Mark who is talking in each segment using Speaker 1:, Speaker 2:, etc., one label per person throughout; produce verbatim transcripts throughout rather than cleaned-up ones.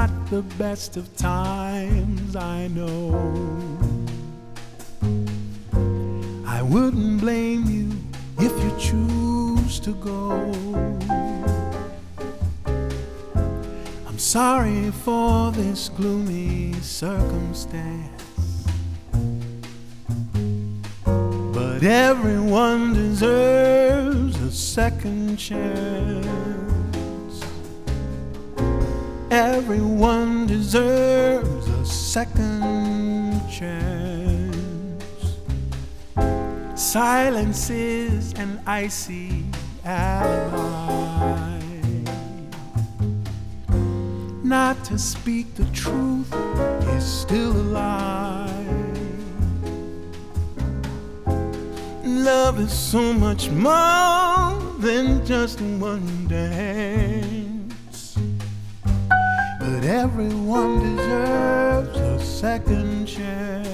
Speaker 1: not the best of times, I know. I wouldn't blame you if you choose to go. I'm sorry for this gloomy circumstance, but everyone deserves a second chance. Everyone deserves a second chance. Silence is an icy alibi. Not to speak the truth is still a lie. Love is so much more than just one dance. But everyone deserves a second chance.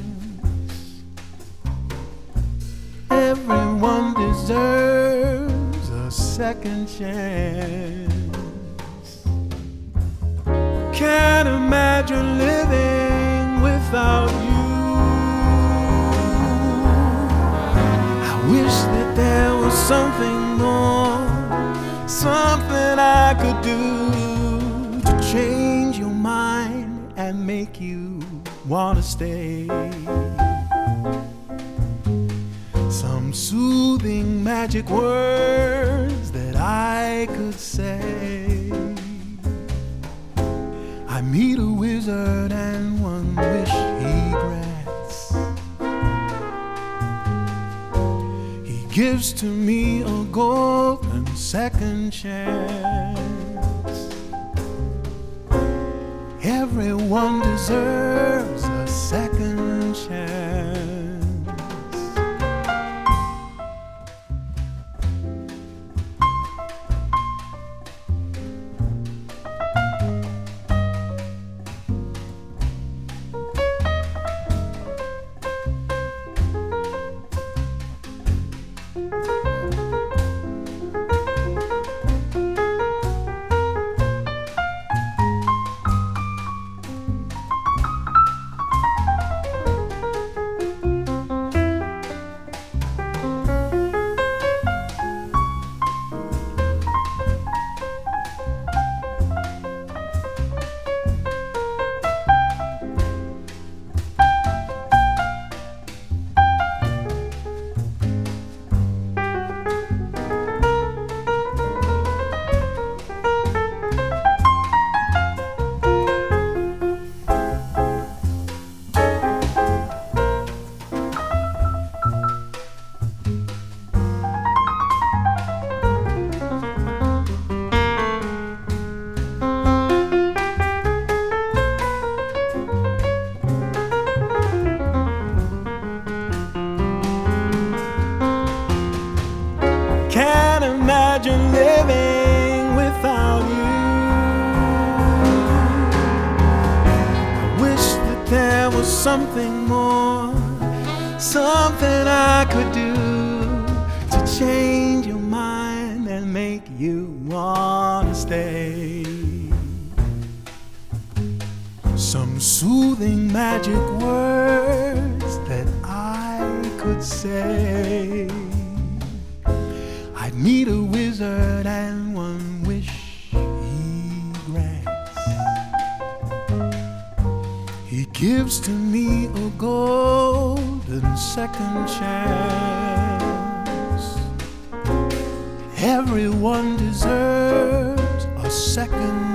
Speaker 1: Everyone deserves a second chance. Can't imagine living without you. I wish that there was something more, something I could do to change your mind and make you want to stay. Some soothing magic words that I could say. I meet a wizard and one wish he grants. He gives to me a golden second chance. Everyone deserves a second chance. Can't imagine living without you. I wish that there was something more, something I could do to change your mind and make you want to stay. Some soothing magic words that I could say. I'd meet a wizard and one wish he grants. He gives to me a golden second chance. Everyone deserves a second